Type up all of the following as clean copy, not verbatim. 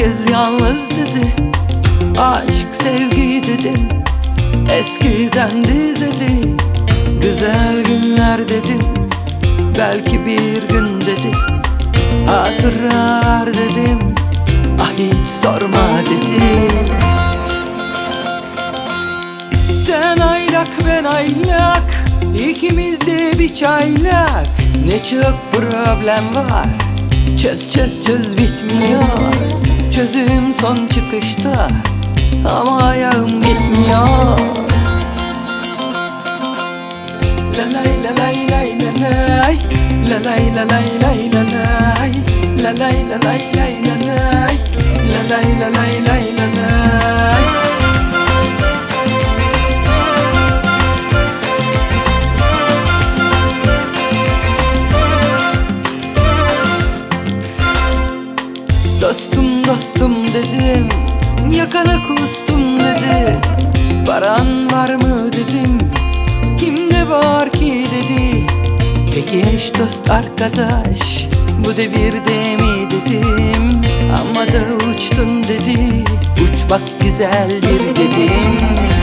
herkes yalnız dedi. Aşk sevgi dedim, eskidendi dedi. Güzel günler dedim, belki bir gün dedi. Hatıralar dedim, ah hiç sorma dedi. Sen aylak ben aylak, İkimiz de bir çaylak. Ne çok problem var, çöz çöz çöz bitmiyor. Çözüm son çıkışta ama ayağım gitmiyor. La lay la lay lay la lay, la lay la lay lay la lay, la lay la lay lay la lay, la lay la lay lay la lay. Dostum dostum dedim, yakana kustum dedi. Paran var mı dedim, kimde var ki dedi. Peki eş dost arkadaş bu devirde mi dedim. Ama da uçtun dedi, uç bak güzeldir dedim.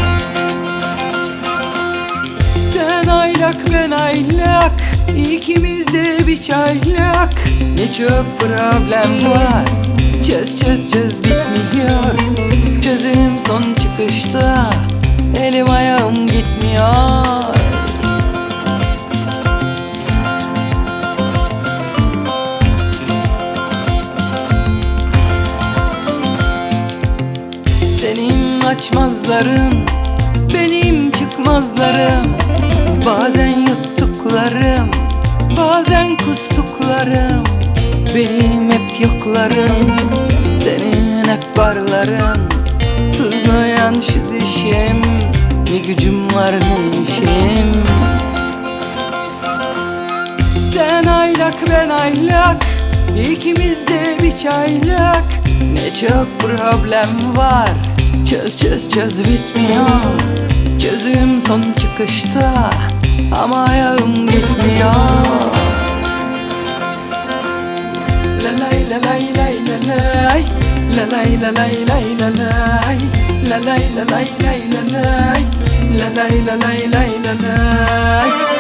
Sen aylak ben aylak, İkimiz de bir çaylak. Ne çok problem var, çöz çöz çöz bitmiyor. Çözüm son çıkışta, elim ayağım gitmiyor. Senin açmazların, benim çıkmazlarım. Bazen yuttuklarım, bazen kustuklarım. Benim hep yoklarım, senin hep varların. Sızlayan şu dişim, ne gücüm var ne işim. Sen aylak ben aylak, İkimiz de bir çaylak. Ne çok problem var, çöz çöz çöz bitmiyor. Çözüm son çıkışta ama ayağım gitmiyor. La lay la lay lay la lay, la lay la lay lay la lay, la lay la lay lay la lay, la lay la lay lay la lay.